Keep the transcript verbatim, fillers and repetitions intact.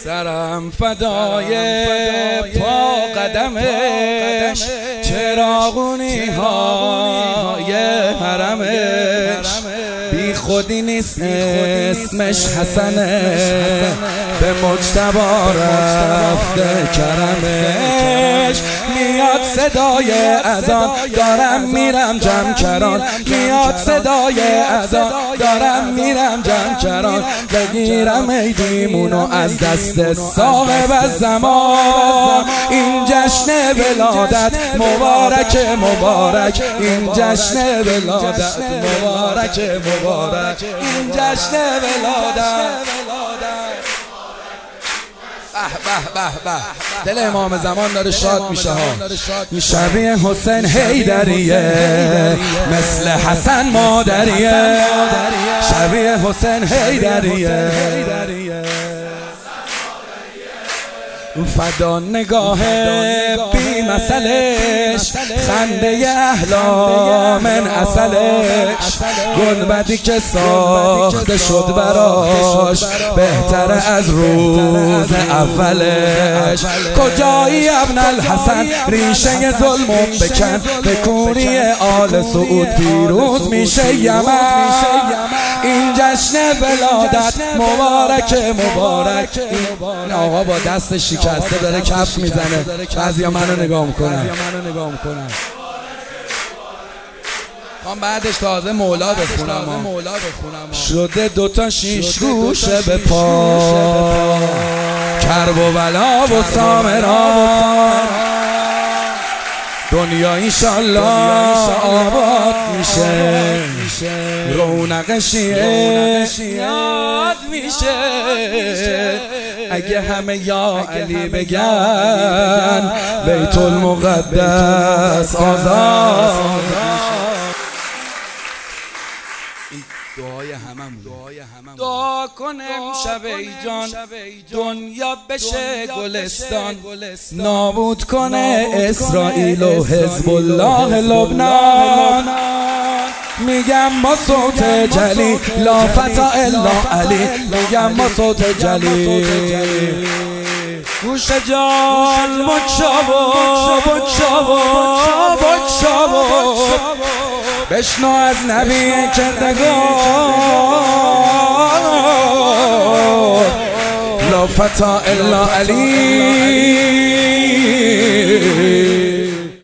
سرم فدای پا قدمش، چراغونی های حرمش. بی خودی نیست اسمش حسنه، به مجتبا رفته کرمش. میاد صدای اذان دارم میرم جمع کران، میاد صدای اذان دارم میرم جمع کران. بگیرم ایدیمونو از دست صاحب الزمان. این جشن ولادت مبارک مبارک، این جشن ولادت مبارک مبارک، این جشن ولادت. به به به به، دل امام زمان داره شاد میشه ها. شبیه حسین حیدریه، مثل حسن مادریه. شبیه حسین حیدریه، فدا نگاه بی مثلش، خنده احلا من اصلش. گنبدی که ساخته شد براش، بهتر از روز اولش. کجایی ابن الحسن، ریشه ظلمون بکن، به کوری آل سعود پیروز میشه یمن. این جشن ولادت مبارک مبارک. این آقا با دست شکسته داره کف میزنه، بعضیا منو نگاه میکنن. خواهم بعدش تازه مولا بخونم. شده دوتا شیش گوشه به پا، کرب و بلا و سامران. دنیا انشالله آباد میشه، رونق شیعه یاد میشه. اگه همه یا علی بگن، بیت المقدس آزاد. دعای همم دعا کنم شب ای جان، دنیا بشه گلستان. نابود کنه اسرائیل و حزب الله لبنان. میگم با صوت جلی لا فتا الا علی، میگم با صوت جلی. گوش جان بچابو بچابو بچابو، بشنو از نبی کردگار. لا فتا الا علی.